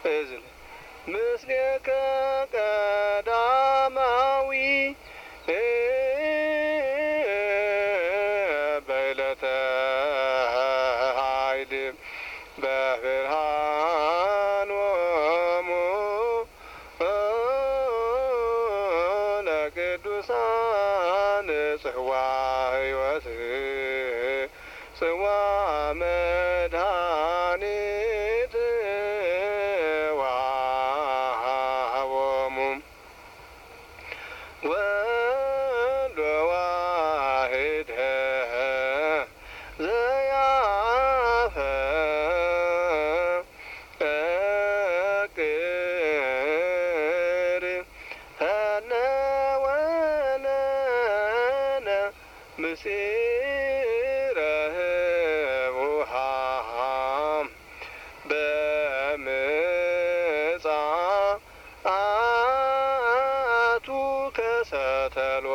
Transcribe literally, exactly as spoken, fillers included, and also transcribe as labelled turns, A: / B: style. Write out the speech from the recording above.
A: እዝን ምስሌከ ቀዳማዊ በዕለተ ኃይል በብርሃኖሙ ለቅዱሳን ጽዋ ሕይወት ጽዋ መድኃኒት ወሀቦሙ ወልደ ዋሕደ ዘያፈቅር ተነወነነ ምስጢረ ህቡሃም በምጽአቱ ከሰተሎ